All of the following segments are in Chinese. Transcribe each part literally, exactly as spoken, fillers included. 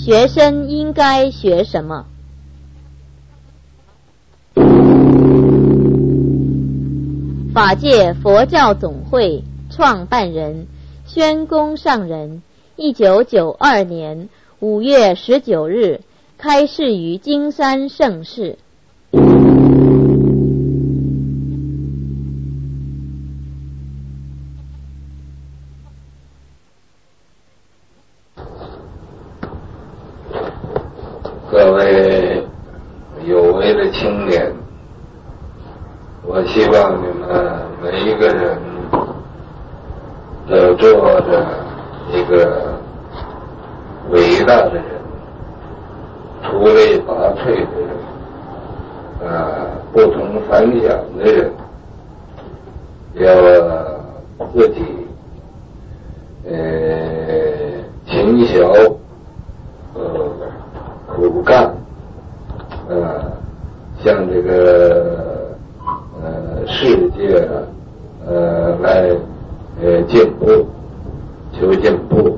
学生应该学什么？法界佛教总会创办人宣公上人，一九九二年五月十九日开示于金山盛世。 各位有为的青年，我希望你们每一个人都做着一个伟大的人，出类拔萃的人，啊，不同凡响的人，要自己呃勤小呃苦干，呃向这个呃世界呃来呃进步，求进步。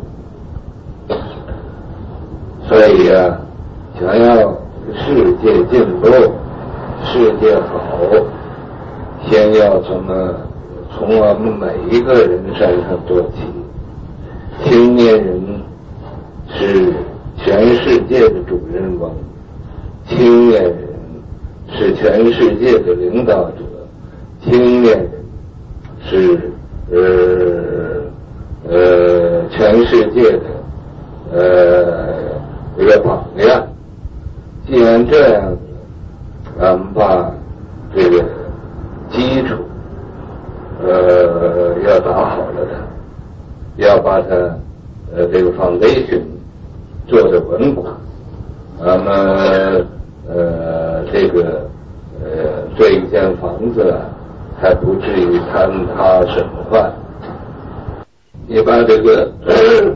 所以啊，想要世界进步，世界好，先要从呢从我们每一个人身上做起。青年人是全世界的主人翁，青年人是全世界的领导者，青年人是呃呃全世界的呃一个榜样。既然这样子，咱们把这个基础呃要打好了的，要把它呃这个 foundation 做得稳固，那么呃这个呃这一间房子啊，还不至于坍塌损坏。你把这个呃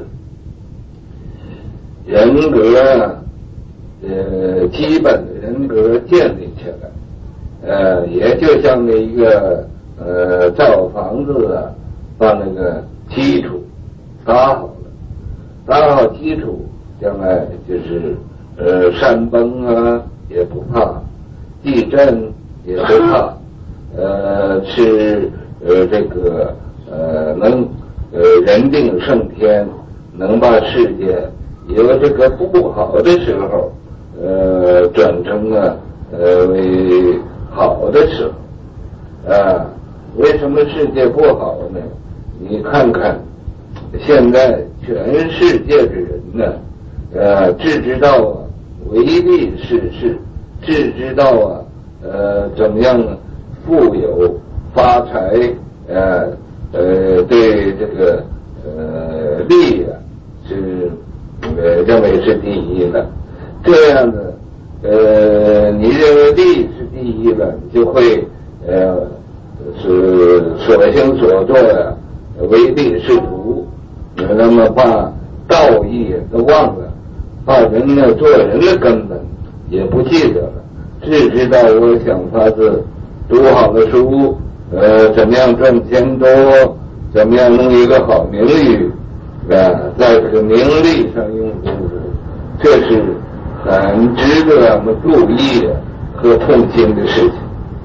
人格啊，呃基本的人格建立起来，呃也就像那一个呃造房子啊，把那个基础打好了，打好基础，将来就是呃山崩啊也不怕，地震也不怕，呃是呃这个呃能呃人定胜天，能把世界由这个不好的时候呃转成了呃为好的时候啊。为什么世界不好呢？你看看现在全世界的人呢，呃，只知道啊唯利是事，只知道啊呃怎么样富有发财，呃呃对这个呃利啊是呃认为是第一的。这样的呃你认为利是第一了，你就会呃是所行所做呀、啊、唯利是图，那么把道义都忘了，把人呢做人的根本也不记得了，只知道我想法子读好了书，呃怎么样赚钱多，怎么样弄一个好名誉啊，在这个名利上用功夫，这是很值得我们注意和痛心的事情。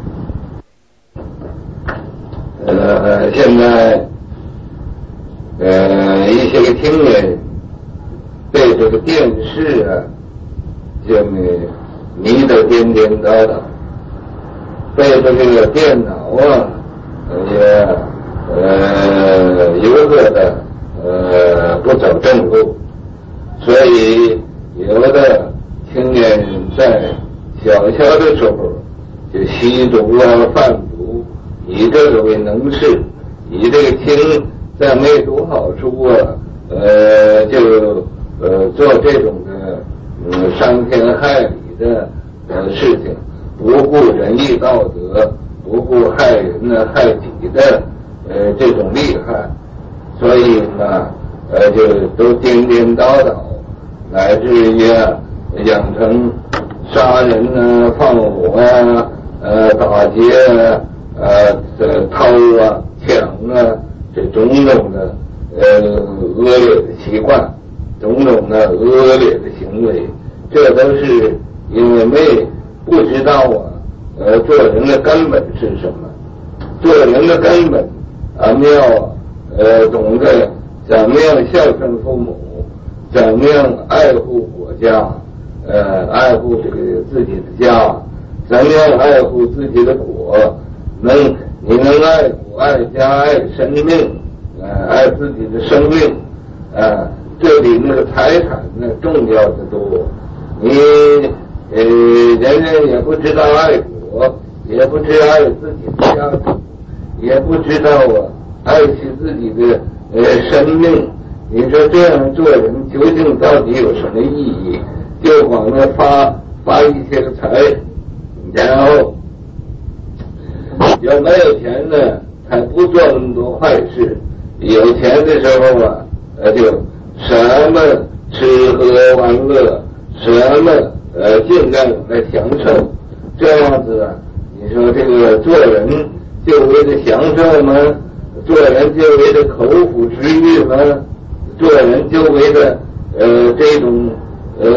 呃，现在呃一些个青年被这个电视啊，就迷得颠颠倒倒，被这个电脑啊也呃有个的呃不走正路，所以有的青年人在小小的时候就吸毒啊贩毒，以这个为能事，以这个轻在没读好书啊呃就呃做这种的嗯伤天害理的呃事情，不顾仁义道德，不顾害人呢害己的呃这种厉害，所以呢呃就都颠颠倒倒，乃至于啊养成杀人啊放火啊呃打劫啊呃掏啊抢啊这种种的呃恶劣的习惯， 种种的恶劣的行为，这都是因为没不知道啊，呃，做人的根本是什么？做人的根本啊，们要呃懂得怎么样孝顺父母，怎么样爱护国家，呃，爱护这个自己的家，怎么样爱护自己的国，能你能爱国爱家爱生命，呃，爱自己的生命，啊，这比那个财产呢重要的多。你呃，人人也不知道爱国，也不知道爱自己的家庭，也不知道啊爱惜自己的呃生命。你说这样做人究竟到底有什么意义？就往那发发一些个财，然后有没有钱呢？还不做那么多坏事。有钱的时候啊，呃，就什么吃喝玩乐，什么呃尽量来享受。这样子啊，你说这个做人就为了享受吗？做人就为了口腹之欲吗？做人就为了呃这种呃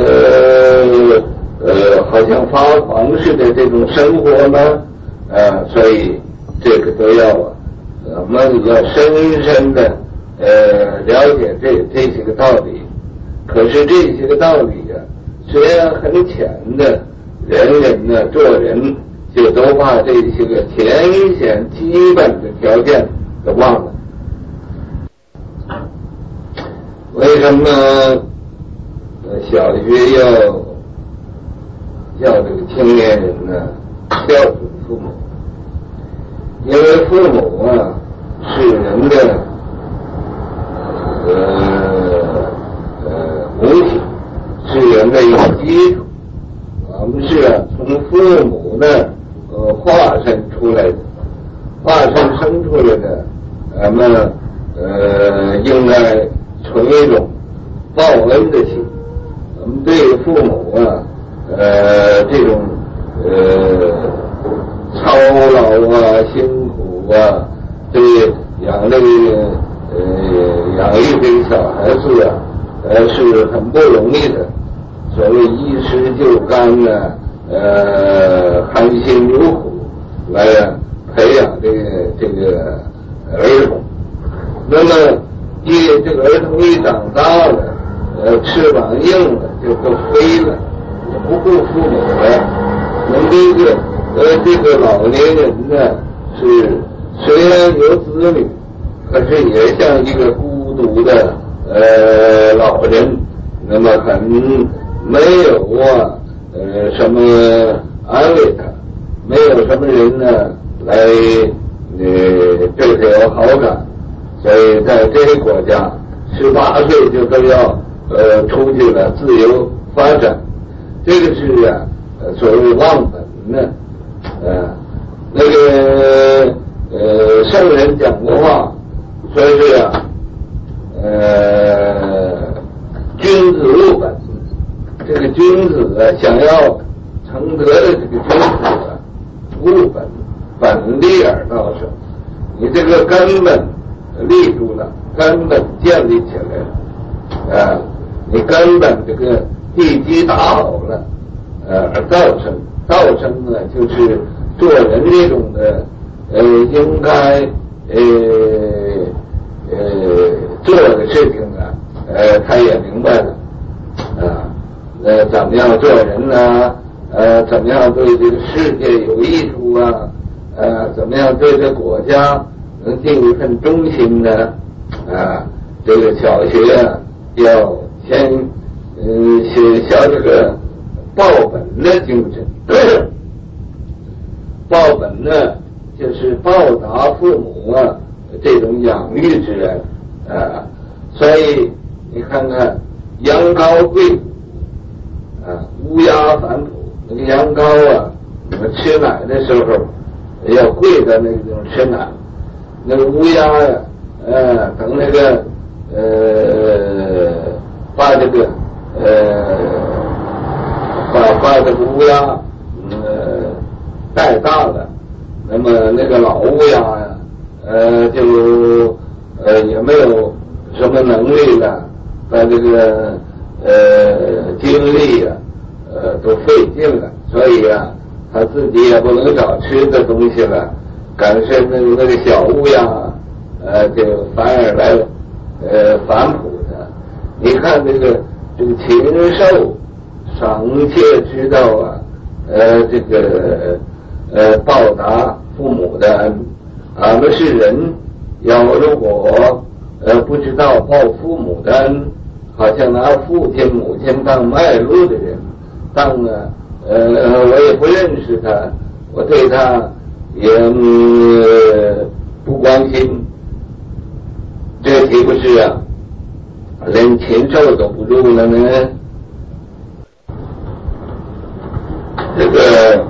呃好像发狂似的这种生活吗？啊，所以这个都要啊，我们要深深的呃了解这这些个道理。可是这些个道理啊，虽然很浅的，人人呢做人就都把这些个浅显基本的条件都忘了。为什么呃小学要叫这个青年人呢孝顺父母？因为父母啊是人的呃呃母体，是人的一个基础。我们是啊从父母的呃化身出来的，化身生出来的，咱们呃应该存一种报恩的心。我们对父母啊，呃，这种呃操劳啊、辛苦啊，对养这个呃养育这个小孩子啊，呃是很不容易的。所谓衣食就干呢，呃，含辛茹苦来培养这个这个儿童。那么一这个儿童一长大了，呃，翅膀硬了就都飞了，也不顾父母了。我们这个呃这个老年人呢，是虽然有子女，可是也像一个孤独的呃老人，那么很没有啊呃什么安慰他，没有什么人呢来呃对他有好感。所以在这个国家，十八岁就都要呃出去了自由发展，这个是啊呃所谓忘本呢。呃那个呃圣人讲过话，说是啊呃君子务本。这个君子啊想要成德的这个君子啊，务本，本立而道生。你这个根本立住了，根本建立起来了，啊，你根本这个地基打好了，呃，而道生，道生呢，就是做人这种的，呃，应该呃呃做的事情啊，呃，他也明白了，啊，呃，怎么样做人呢？呃，怎么样对这个世界有益处啊？呃，怎么样对这国家能尽一份忠心呢？啊，这个小学啊，要先嗯学学这个报本的精神。报本呢，就是报答父母啊这种养育之恩啊。所以你看看羊羔跪哺啊，乌鸦反哺。那个羊羔啊，我们吃奶的时候要跪在那种吃奶。那个乌鸦呀、啊，呃，等那个呃，把这个呃，把把这个乌鸦呃带大了，那么那个老乌鸦呀、啊，呃，就呃也没有什么能力了， 把这个呃精力啊，呃都费尽了，所以啊，他自己也不能找吃的东西了，感生的那个小物呀，呃，就反而来呃反哺他。你看这个这个禽兽，尚且知道啊，呃，这个呃报答父母的恩，俺们是人，要如果呃不知道报父母的恩，好像拿父亲母亲当卖路的人，当了呃我也不认识他，我对他也、呃、不关心，这岂不是啊连禽兽都不如了呢？这个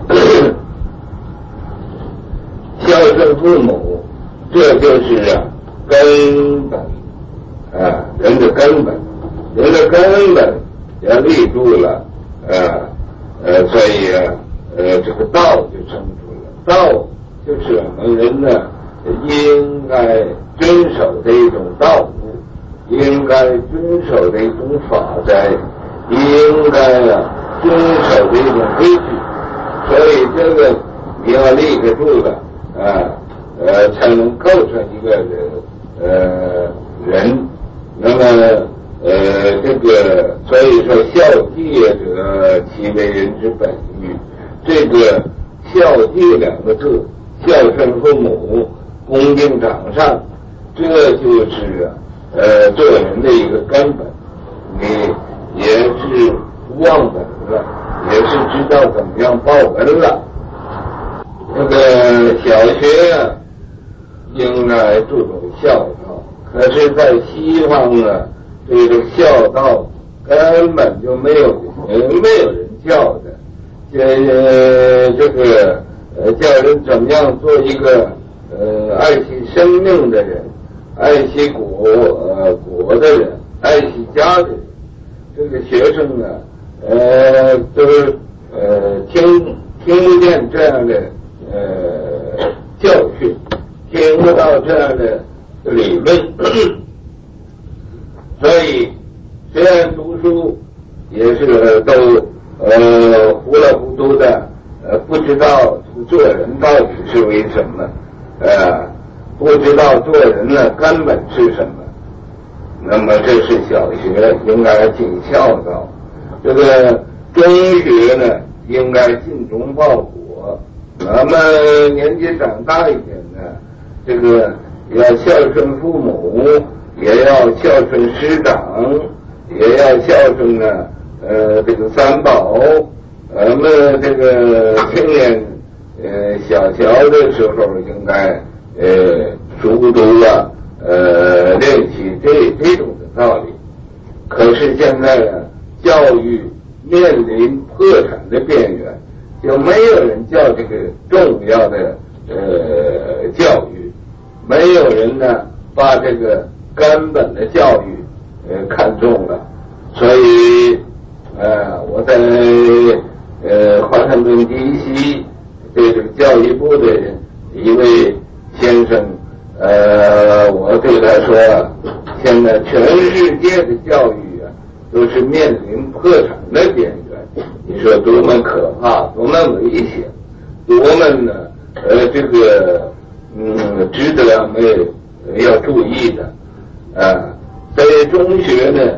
孝顺父母，这就是啊根本啊，人的根本，人的根本要立住了，呃呃，所以啊呃这个道就生出了。道就是我们人呢应该遵守的一种道路，应该遵守的一种法则，应该啊遵守的一种规矩。所以这个你要立得住了啊，呃，才能构成一个人呃人。那么呃这个所以说孝悌者，其为人之本欲。这个孝悌两个字，孝顺父母，恭敬长上，这就是呃做人的一个根本。你也是忘本了，也是知道怎么样报恩了。这个小学啊应该注重孝道，可是在西方啊，这个孝道根本就没有没有人教的。呃这个呃叫人怎么样做一个呃爱惜生命的人，爱惜国呃国的人，爱惜家的人。这个学生啊呃都是呃听听不见这样的呃教训，听不到这样的理论，所以虽然读书也是都呃糊里糊涂的，呃不知道做人到底是为什么，呃不知道做人呢根本是什么。那么这是小学应该尽孝道，这个中学呢应该尽忠报国。那么年纪长大一点呢，这个要孝顺父母，也要孝顺师长，也要孝顺呢呃这个三宝。那么这个青年呃小小的时候应该呃熟读啊呃练习这这种的道理。可是现在呢教育面临破产的边缘，就没有人教这个重要的呃教育，没有人呢把这个根本的教育呃看重了。所以呃我在呃华盛顿 D C 对这个教育部的一位先生，呃我对他说，现在全世界的教育啊都是面临破产的边缘，你说多么可怕，多么危险，多么呢呃这个嗯值得我们要注意的啊。在中学呢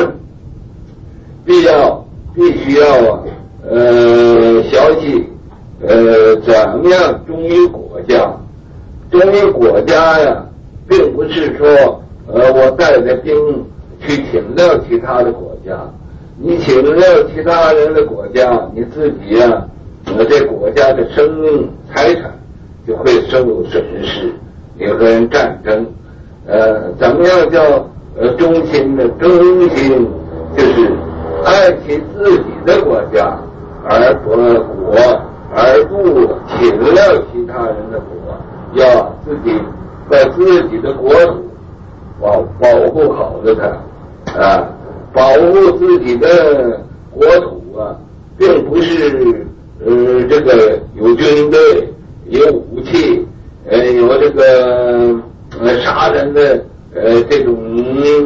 必要必须要啊呃学习呃怎么样忠于国家。忠于国家呀并不是说呃我带着兵去侵略其他的国家，你侵略其他人的国家，你自己啊呃这国家的生命财产就会受损失，你和人战争。呃怎么样叫呃忠心的？忠心就是爱惜自己的国家，而不国而不侵略其他人的国，要自己在自己的国土保保护好了它啊，保护自己的国土啊，并不是呃这个有军队有武器呃有这个呃杀人的呃这种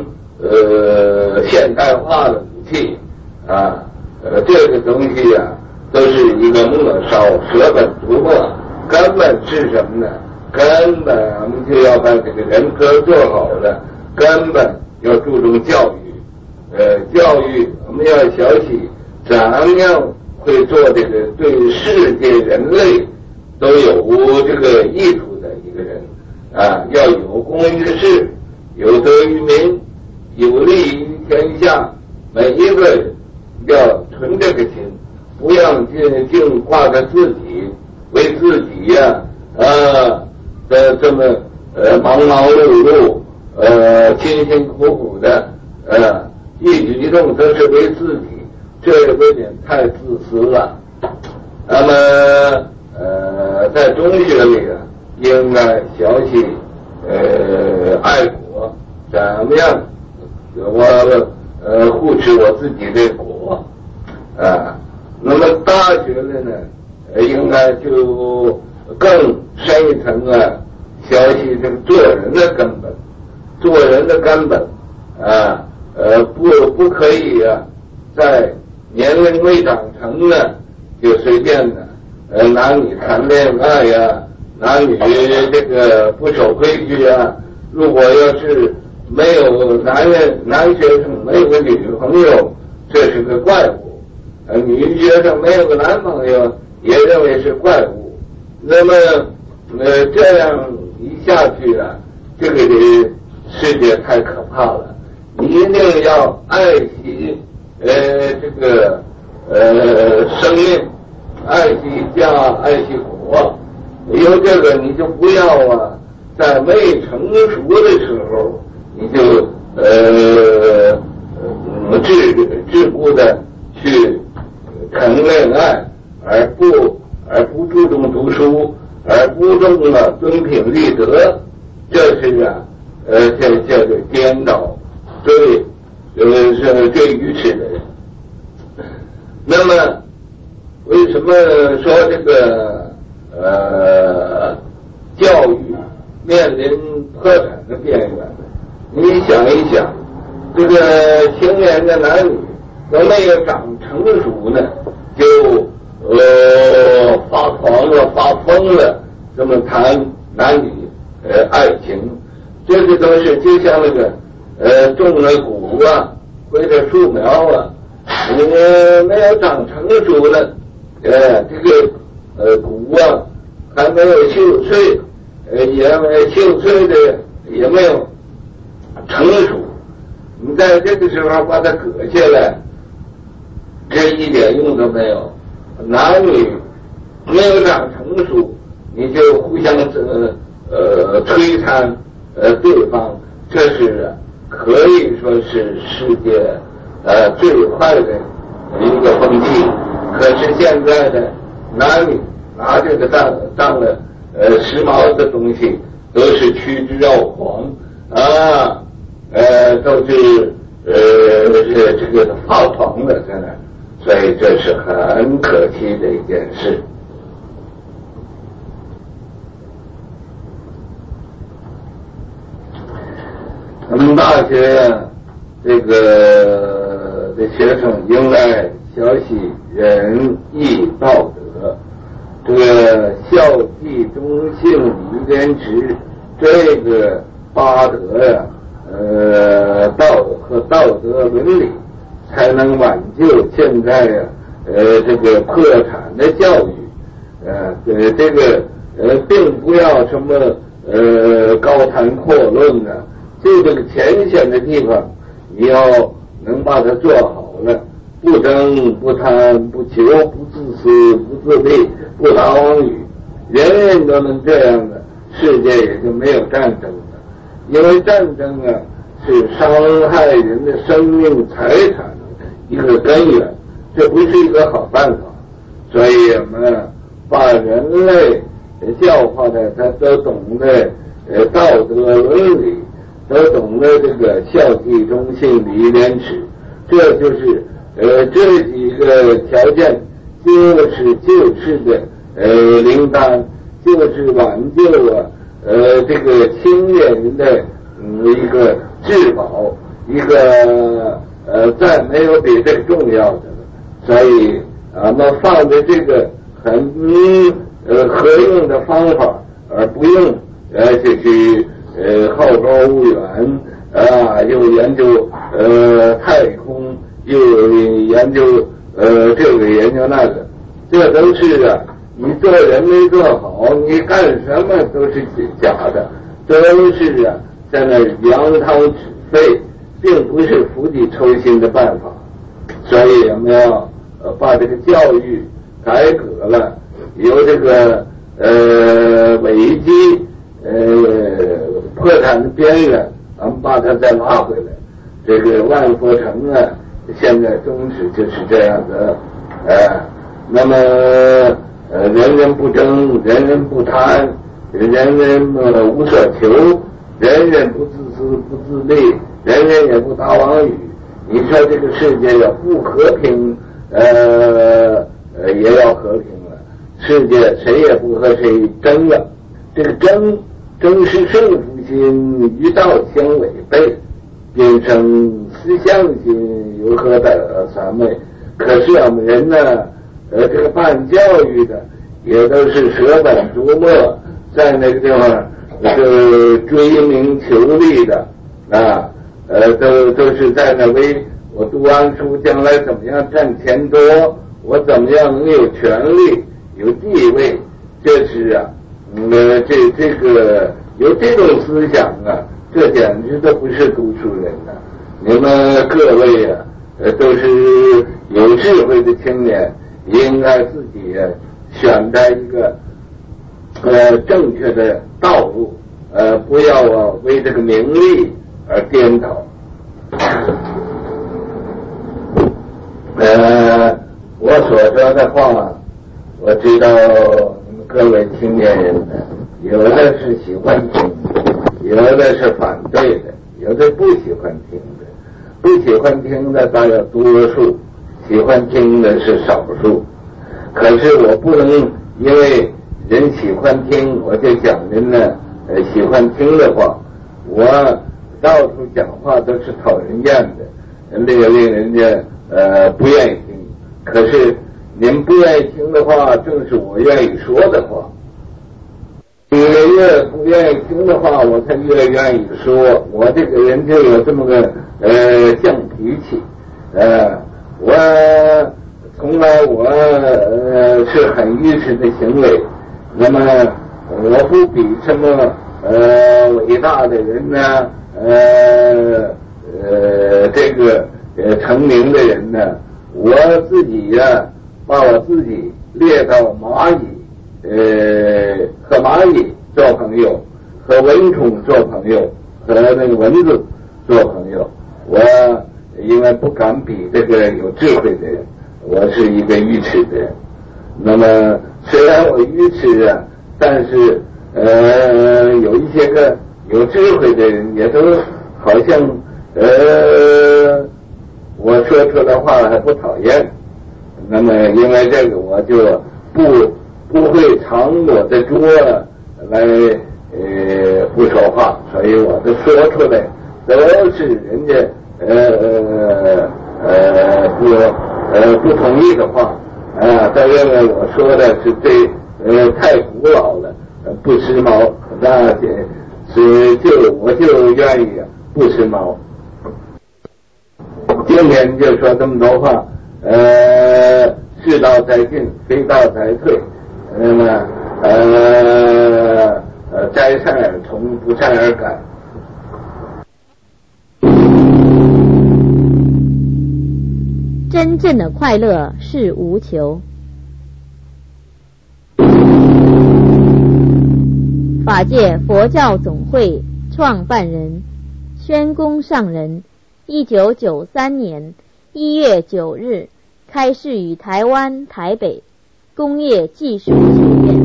呃现代化的武器啊，呃这个东西呀、啊，都是一个末梢，舍本逐末。根本是什么呢？根本我们就要把这个人格做好了，根本要注重教育。呃，教育我们要学习怎样会做这个对世界人类都有这个益处的一个人啊，要有功于世，有德于民，有利于天下。每一个人要存这个心，不要净净挂着自己，为自己呀啊的这么呃忙忙碌碌，呃辛辛苦苦的呃一举一动都是为自己，这有点太自私了。那么呃在中学里啊，应该学习呃爱国，怎么样我呃护持我自己的国啊。那么大学里呢，应该就更深一层啊，学习这个做人的根本，做人的根本啊，呃，不不可以啊，在年龄未长成呢，就随便的呃男女谈恋爱呀、啊，男女这个不守规矩啊。如果要是没有男人男学生没有个女朋友，这是个怪物。呃，女学生没有个男朋友，也认为是怪物。那么，呃，这样一下去啊，这个世界太可怕了。你一定要爱惜，呃，这个呃生命，爱惜家，爱惜国。有这个，你就不要啊，在未成熟的时候，你就呃桎桎梏的去谈恋爱，而不而不注重读书，而不重了尊品立德，这是啊，呃，这这个颠倒，最呃是最愚痴的人。那么，为什么说这个呃教育面临破产的边缘呢？你想一想，这个青年的男女都没有长成熟呢，就呃发狂了、发疯了，这么谈男女呃爱情，这个都是就像那个呃种了谷啊，或者树苗啊，你没有长成熟呢，呃这个呃谷啊还没有秀翠，呃也没秀翠的也没有成熟，你在这个时候把它割下来，这一点用都没有。男女没有长成熟，你就互相呃呃摧残呃对方，这是可以说是世界呃最坏的一个风气。可是现在的男女拿这个当当了呃时髦的东西，都是趋之若鹜啊，呃都是呃这这个发狂了在那。所以这是很可惜的一件事。我们大学呀，这个的学生应该学习仁义道德，这个孝悌忠信礼廉耻，这个八德呀，呃，道和道德伦理，才能挽救现在呀、啊，呃，这个破产的教育，呃，呃，这个呃，并不要什么呃高谈阔论的，就这个浅显的地方，你要能把它做好了，不争不贪不求不自私不自利不达妄语，人人都能这样的，世界也就没有战争了。因为战争啊是伤害人的生命财产一个根源，这不是一个好办法。所以我们把人类教化的他都懂得呃道德伦理，都懂得这个孝悌忠信礼廉耻，这就是呃这几个条件就是救世的呃灵丹，就是挽救啊呃这个青年人的嗯一个至宝， 一个呃，再没有比这个重要的了。所以啊，那放着这个很嗯呃合用的方法，而不用呃就去呃好高骛远啊，又研究呃太空，又研究呃这个研究那个，这都是啊，你做人没做好，你干什么都是假的，都是啊在那扬汤止沸，并不是釜底抽薪的办法。所以我们要呃把这个教育改革了，由这个呃危机呃破产的边缘，咱们把它再拉回来。这个万佛城啊，现在宗旨就是这样的，呃，那么呃人人不争，人人不贪，人人呃无所求，人人不自私不自利，人人也不打妄语。你说这个世界要不和平，呃呃也要和平了。世界谁也不和谁争了，这个争争是胜负心，与道相违背，变成思想心有何的三昧？可是我们人呢，呃，这个办教育的也都是舍本逐末，在那个地方这个追名求利的啊。呃，都都是在那为我读完书，将来怎么样赚钱多，我怎么样能有权利、有地位，这是啊，嗯，这这个有这种思想啊，这简直都不是读书人呐、啊！你们各位啊，呃，都是有智慧的青年，应该自己、啊、选择一个呃正确的道路，呃，不要啊为这个名利而颠倒。呃，我所说的话，我知道你们各位青年人呢，有的是喜欢听，有的是反对的，有的不喜欢听的。不喜欢听的大有多数，喜欢听的是少数。可是我不能因为人喜欢听，我就讲人呢呃喜欢听的话，我到处讲话都是讨人厌的，令令人家呃不愿意听。可是您不愿意听的话，正是我愿意说的话。你越不愿意听的话，我才越愿意说。我这个人就有这么个呃犟脾气，呃，我从来我呃是很愚痴的行为。那么我不比什么呃伟大的人呢，呃呃这个呃成名的人呢，我自己呀、啊，把我自己列到蚂蚁。呃，和蚂蚁做朋友，和蚊虫做朋友，和那个蚊子做朋友。我因为不敢比这个有智慧的人，我是一个愚痴的人。那么虽然我愚痴啊，但是呃，有一些个有智慧的人也都好像呃，我说出的话还不讨厌。那么因为这个，我就不。不会藏我的桌来呃不说话，所以我都说出来都是人家呃呃不呃不同意的话啊，都认为我说的是对呃太古老了，不时髦，那是就我就愿意不时髦。今天就说这么多话，呃，是道在进，非道在退。那么呃呃摘善而从，不善而改。 真正的快乐是无求。法界佛教总会创办人宣公上人，一九九三年一月九日开示于台湾台北工业技术学院。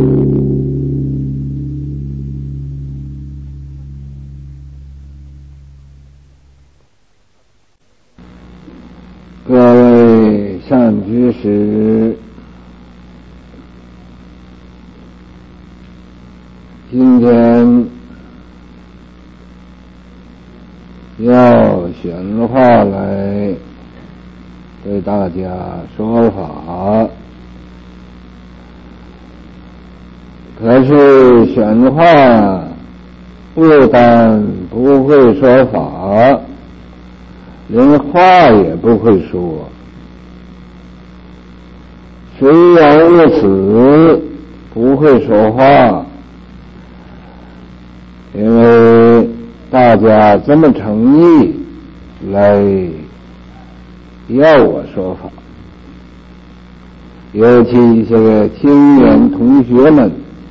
各位善知识，今天要选话来对大家说法，可是选话不但不会说法，连话也不会说。虽然如此，不会说话，因为大家这么诚意来要我说法，尤其一些个青年同学们，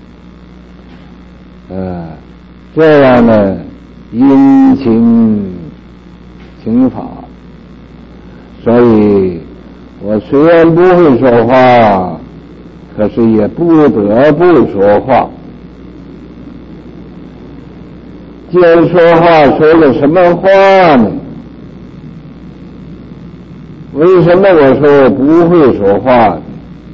呃，这样的殷勤请法，所以我虽然不会说话，可是也不得不说话。既然说话，说了什么话呢？为什么我说我不会说话呢？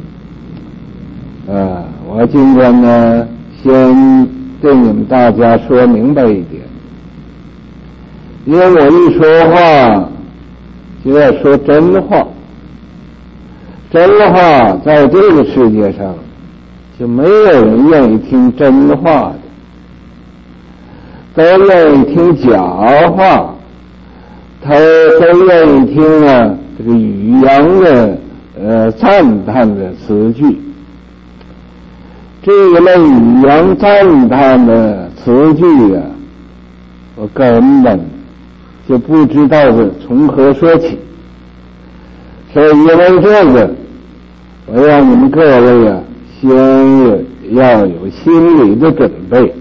啊，我今天呢，先对你们大家说明白一点，因为我一说话就要说真话，真话在这个世界上就没有人愿意听真话的，都愿意听假话，他都愿意听啊这个语扬的呃赞叹的词句。这一类语扬赞叹的词句啊，我根本就不知道是从何说起，所以因为这个，我让你们各位啊，先要有心理的准备，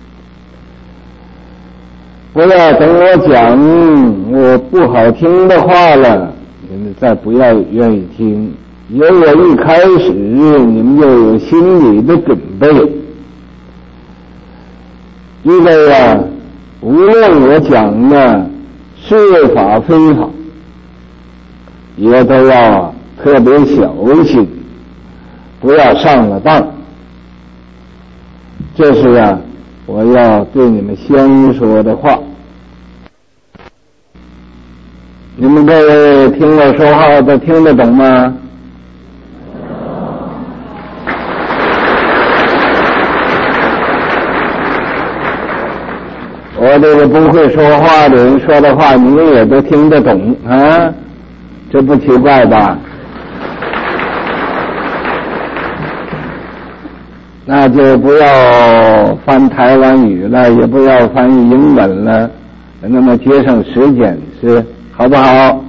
不要等我讲我不好听的话了，你们再不要愿意听。由我一开始，你们就有心理的准备，因为啊，无论我讲的是法非法，也都要特别小心，不要上了当。这是啊，我要对你们先说的话。你们各位听我说话都听得懂吗？我这个不会说话的人说的话，你们也都听得懂啊，这不奇怪吧？那就不要翻台湾语了，也不要翻译英文了，那么节省时间，是好不好？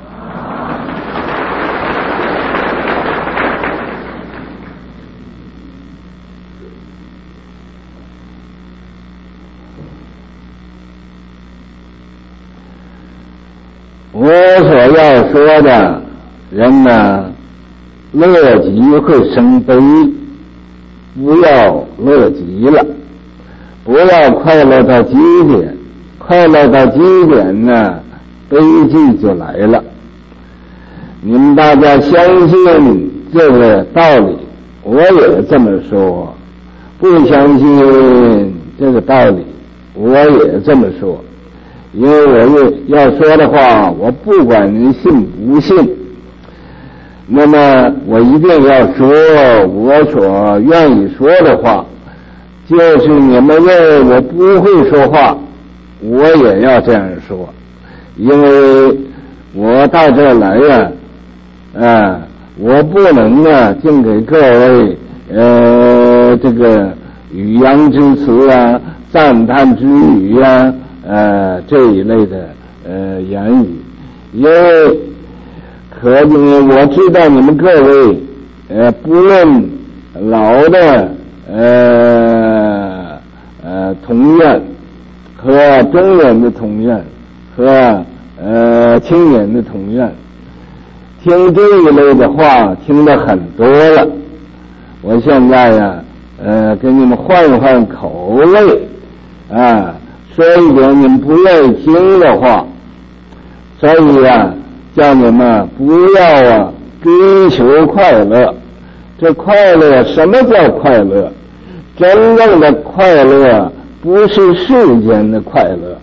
我所要说的，人呢，乐极会生悲，不要乐极了，不要快乐到极点，快乐到极点呢，悲剧就来了。你们大家相信这个道理，我也这么说；不相信这个道理，我也这么说。因为我要说的话，我不管你信不信，那么我一定要说我所愿意说的话。就是你们认为我不会说话，我也要这样说，因为我到这来呀、啊，啊，我不能啊，尽给各位呃这个语扬之词啊、赞叹之语啊。呃，这一类的呃言语，因为可能我知道你们各位呃，不论老的呃呃同愿和中年的同愿和呃青年的同愿，听这一类的话听得很多了。我现在呀、啊，呃，给你们换换口味啊。说一点你们不愿意听的话，所以啊，叫你们不要啊追求快乐。这快乐，什么叫快乐？真正的快乐不是世间的快乐，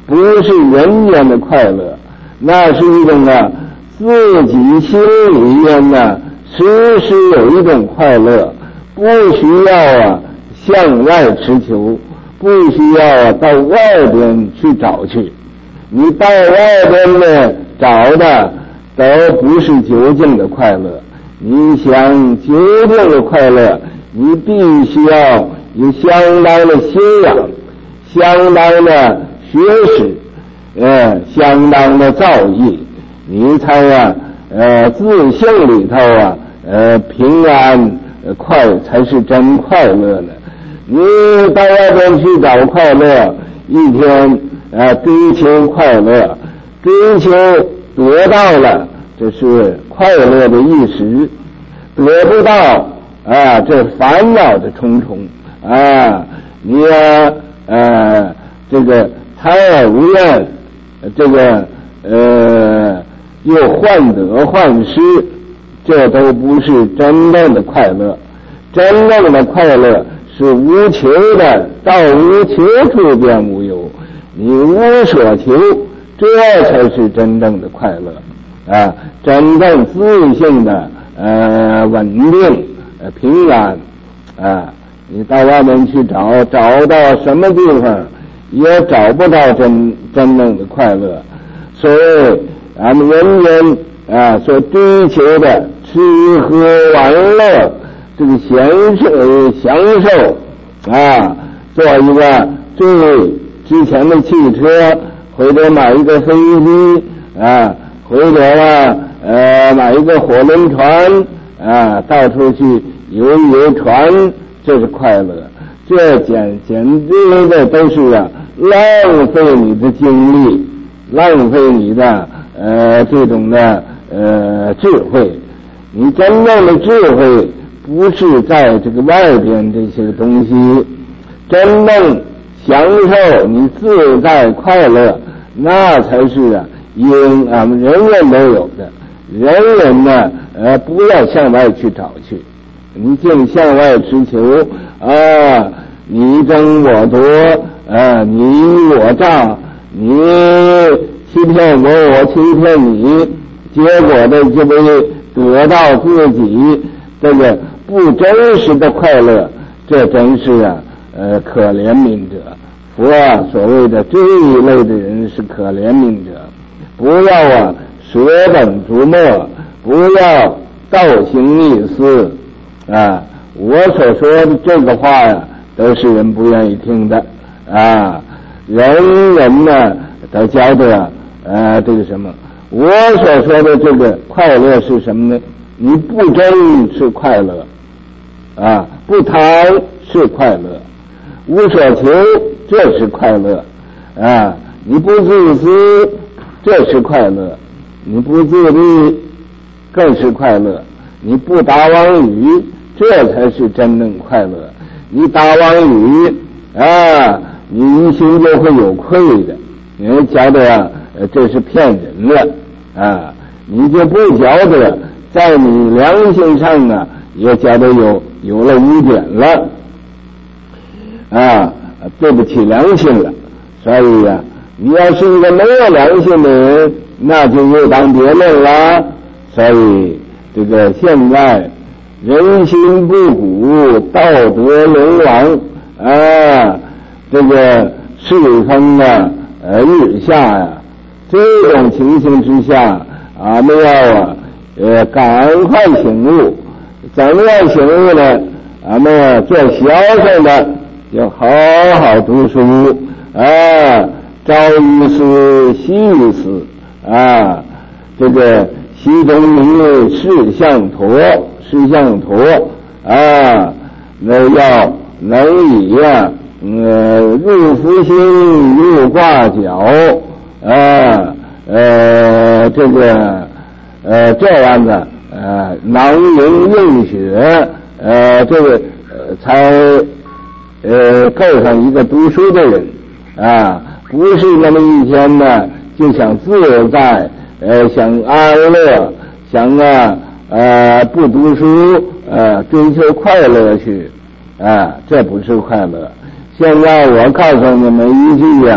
不是人间的快乐，那是一种啊自己心里面呢时时有一种快乐，不需要啊向外持求，不需要啊到外边去找去。你到外边呢找的都不是究竟的快乐，你想究竟的快乐，你必须要有相当的修养，相当的学识，呃，相当的造诣，你才啊，呃，自性里头啊，呃，平安、呃、快才是真快乐呢。你到外边去找快乐，一天啊追求快乐，追求得到了，这是快乐的一时；得不到啊，这烦恼的重重啊，你啊，呃，这个财而无厌，这个呃，又患得患失，这都不是真正的快乐。真正的快乐是无求的，到无求处便无有，你无所求，这才是真正的快乐啊！真正自性的呃稳定、呃平安啊！你到外面去找，找到什么地方也找不到真真正的快乐。所以俺们人间啊所追求的吃喝玩乐，这个享受享受啊，做一个最之前的汽车，或者买一个飞机啊，或者啊呃买一个火轮船啊，到处去游一游船，这是快乐。这简简直的都是啊浪费你的精力，浪费你的呃这种的呃智慧。你真正的智慧不是在这个外边这些东西，真正享受你自在快乐，那才是啊应俺们人人都有的。人人呢呃不要向外去找去，你净向外持求啊，你争我夺啊，你我诈，你欺骗我，我欺骗你，结果的就会得到自己这个不真实的快乐，这真是啊呃可怜悯者。佛啊所谓的这一类的人是可怜悯者，不要啊舍本逐末，不要倒行逆施啊！我所说的这个话呀，都是人不愿意听的啊！人人呢都觉得呃这个什么，我所说的这个快乐是什么呢？你不争是快乐啊，不贪是快乐，无所求这是快乐啊！你不自私这是快乐，你不自利更是快乐，你不打妄语这才是真正快乐。你打妄语啊，你一心就会有愧的，你觉得啊这是骗人了啊，你就不觉得在你良心上啊也觉得有有了污点了啊，对不起良心了。所以啊你要是一个没有良心的人，那就又当别论了。所以这个现在人心不古，道德沦亡啊，这个世风啊呃日下呀、啊，这种情形之下，俺们要啊呃赶快醒悟。怎么样醒悟呢？俺们做学生的要好好读书啊，朝于斯，夕于斯啊，这个习中明事相陀，事相陀啊，那要能以呀、啊，呃，入伏星，入卦角啊，呃，这个呃这样的呃囊萤映雪，呃，这个呃才呃够上一个读书的人啊，不是那么一天呢就想自在，呃，想安乐，想啊呃不读书，呃追求快乐去啊，这不是快乐。现在我告诉你们一句呀、啊，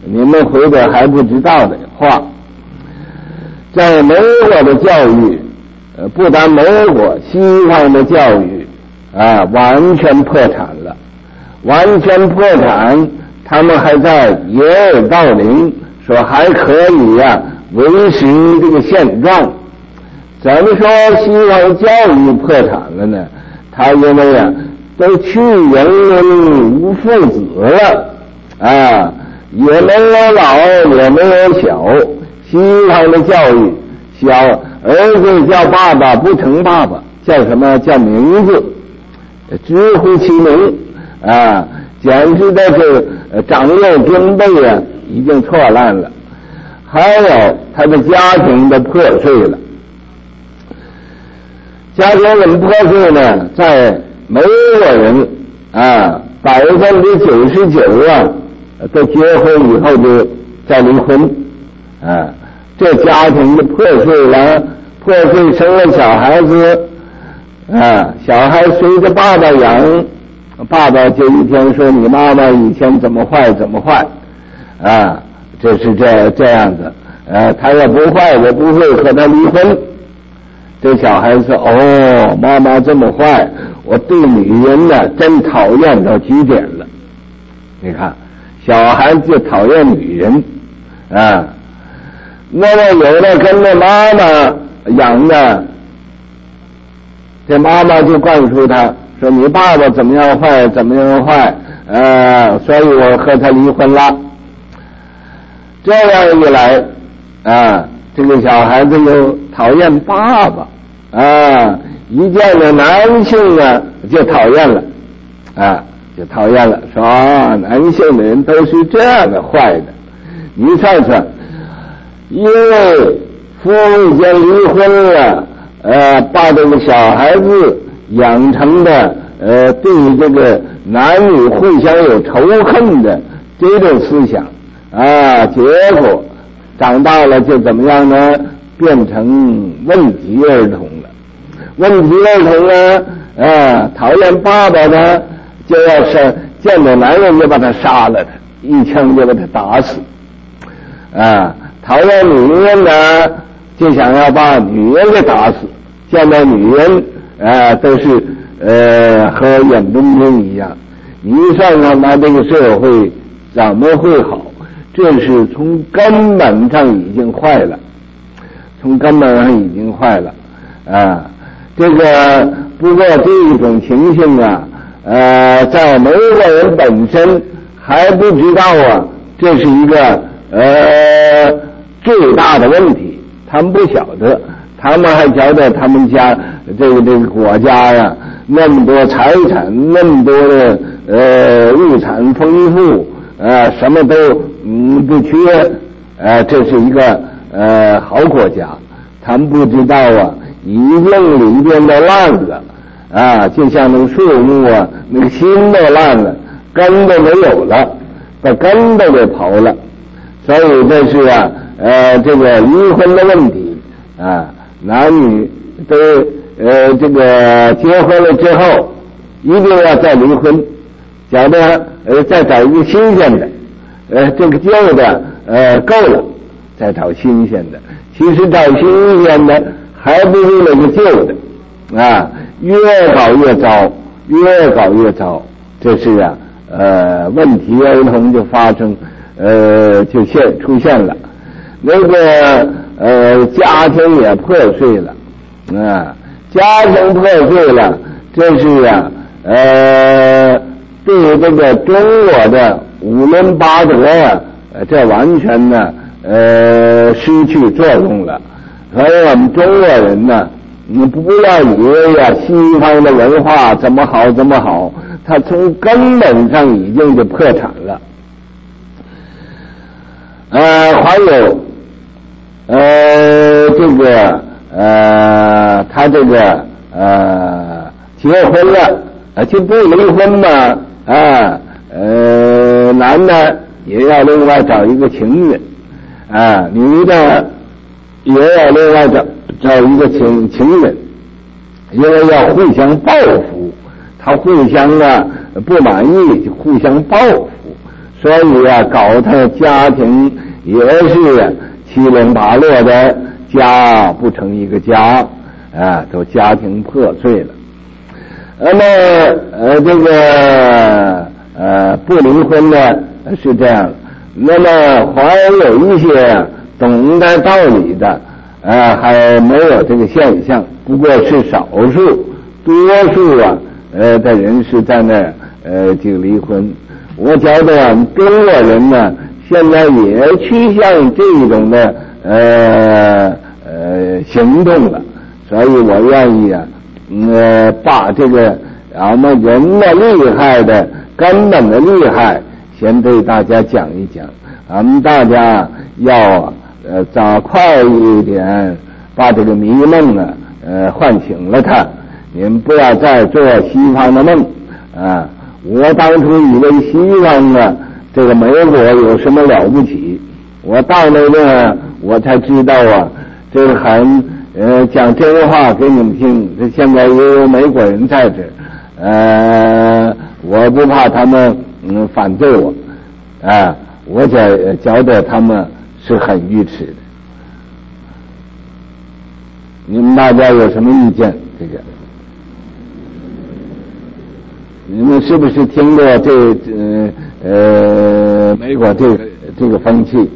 你们回头还不知道的话。在美国的教育，呃，不但美国，西方的教育啊，完全破产了，完全破产。他们还在掩耳盗铃，说还可以呀、啊，维持这个现状。怎么说西方教育破产了呢？他因为呀、啊，都去人民无父子了啊，也没有老，也没有小。西方的教育，小儿子叫爸爸不成爸爸，叫什么？叫名字，直呼其名啊，简直的是长幼兵备啊，已经错乱了。还有他的家庭的破碎了，家庭怎么破碎呢？在美国人啊，百分之九十九啊，都结婚以后就再离婚啊，这家庭的破碎了，破碎生了小孩子啊，小孩随着爸爸养，爸爸就一天说你妈妈以前怎么坏怎么坏啊，这是这这样子，呃，他要不坏我不会和他离婚。这小孩子哦，妈妈这么坏，我对女人呢真讨厌到极点了。你看，小孩子讨厌女人啊。那么有的跟着妈妈养的，这妈妈就灌输他说你爸爸怎么样坏怎么样坏，呃，所以我和他离婚了。这样一来啊，这个小孩子又讨厌爸爸啊，一见了男性啊就讨厌了啊，就讨厌了，说啊，男性的人都是这样的坏的。你看看，因为父母已经离婚了，呃，把这个小孩子养成的呃对这个男女互相有仇恨的这种思想啊，结果长大了就怎么样呢？变成问题儿童了。问题儿童呢，啊，讨厌爸爸呢，就要是见到男人就把他杀了他，一枪就把他打死。啊，讨厌女人呢，就想要把女人给打死。见到女人，啊，都是呃和眼中钉一样。你算看他这个社会怎么会好？这是从根本上已经坏了，从根本上已经坏了啊！这个不过这一种情形啊，呃，在美国人本身还不知道啊，这是一个呃最大的问题，他们不晓得，他们还觉得他们家这个这个国家呀、啊，那么多财产，那么多的呃物产丰富。呃，什么都嗯不缺，呃，这是一个呃好国家。他们不知道啊，已经里边都烂了啊，就像那个树木啊，那个心都烂了，根都没有了，把根都给刨了。所以这是啊，呃，这个离婚的问题啊，男女都呃这个结婚了之后，一定要再离婚。觉得呃再找一个新鲜的，呃这个旧的呃够了，再找新鲜的。其实找新鲜的还不如那个旧的啊，越搞越糟，越搞越糟。这是啊呃问题儿童就发生呃就现出现了，那个呃家庭也破碎了啊，家庭破碎了，这是啊呃。对这个中国的五伦八德呀，这完全呢呃失去作用了。所以我们中国人呢，你不要以为呀、啊、西方的文化怎么好怎么好，它从根本上已经就破产了。呃，还有呃这个呃他这个呃结婚了啊就不离婚嘛。啊，呃，男的也要另外找一个情人，啊，女的也要另外找找一个情情人，因为要互相报复，他互相啊不满意就互相报复， 所以啊，搞他家庭也是七零八落的，家不成一个家啊，都家庭破碎了。那么呃这个呃不离婚的是这样，那么还有一些懂得道理的呃还没有这个现象，不过是少数，多数啊呃的人是在那呃这个离婚。我觉得中国人呢现在也趋向这种的呃呃行动了，所以我愿意啊呃把这个俺们人的厉害的根本的厉害先对大家讲一讲，俺们大家要呃早快一点把这个迷梦呢呃唤醒了它，你们不要再做西方的梦啊。我当初以为西方啊这个美国有什么了不起，我到那个我才知道啊，这个很呃讲真话给你们听，这现在也有美国人在这，呃我不怕他们嗯反对我啊，我觉觉得他们是很愚痴的。你们大家有什么意见？这个你们是不是听过这呃呃美国这个这个风气？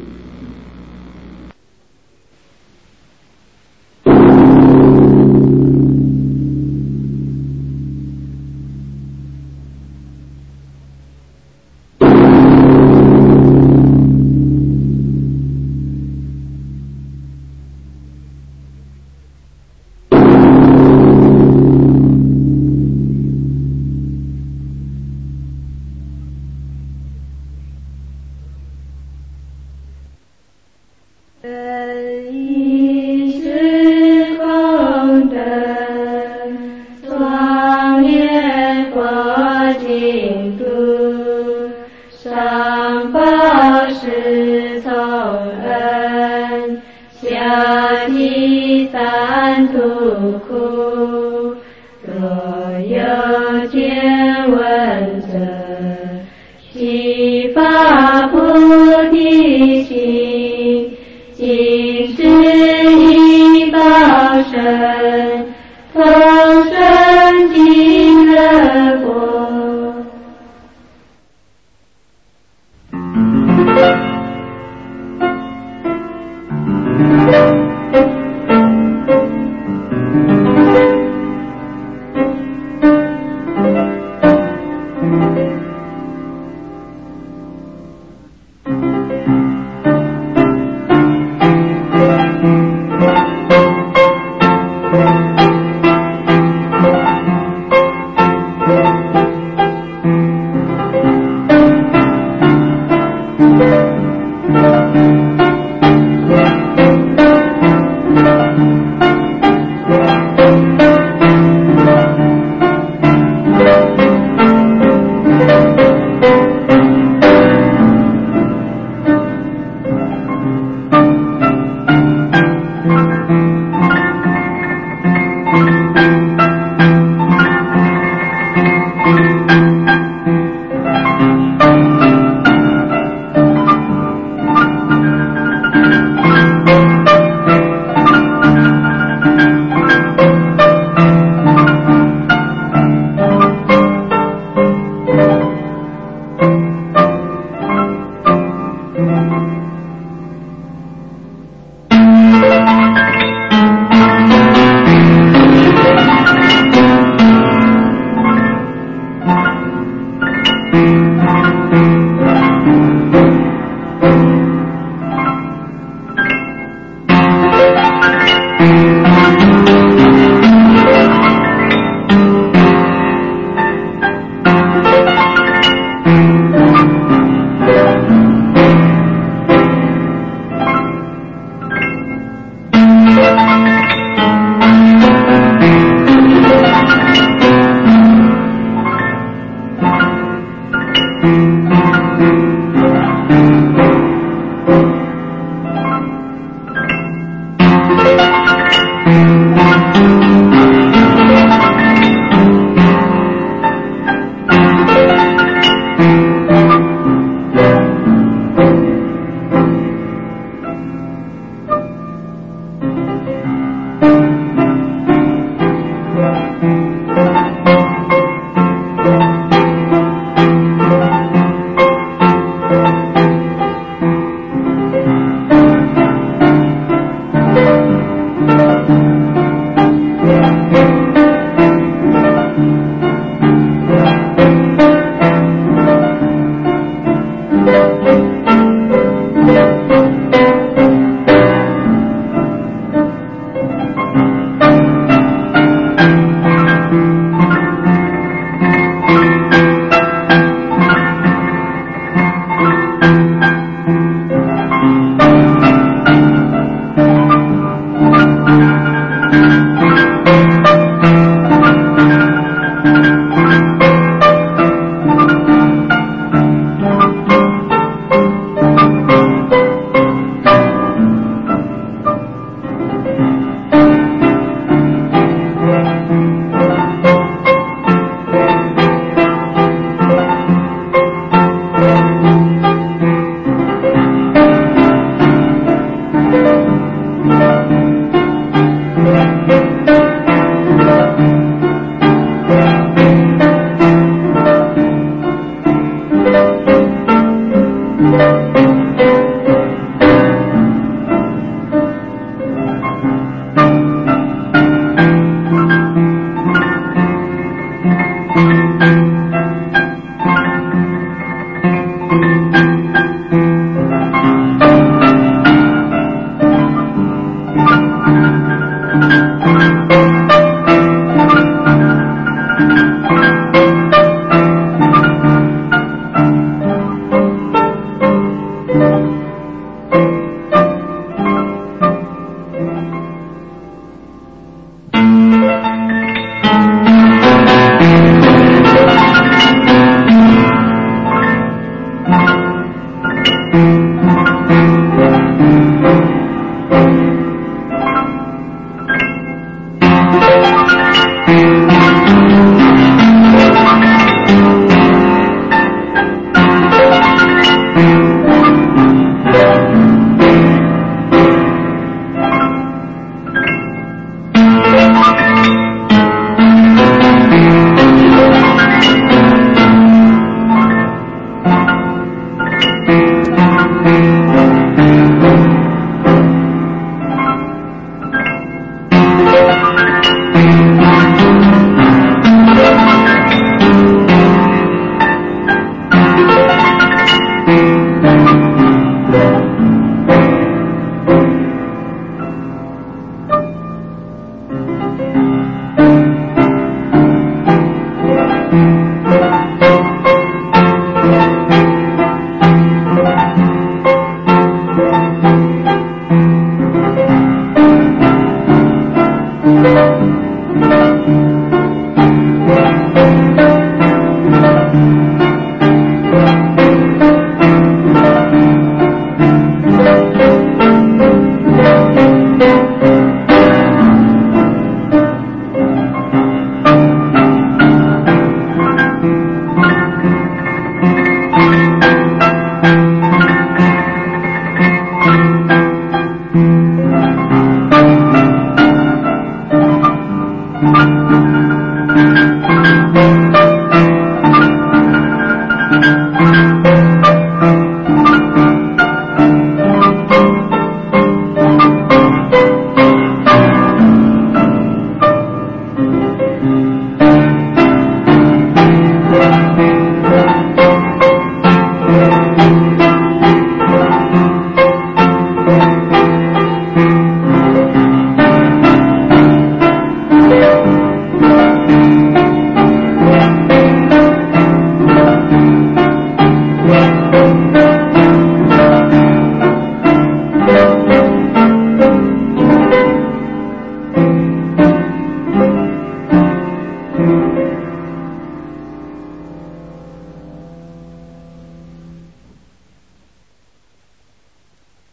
嗯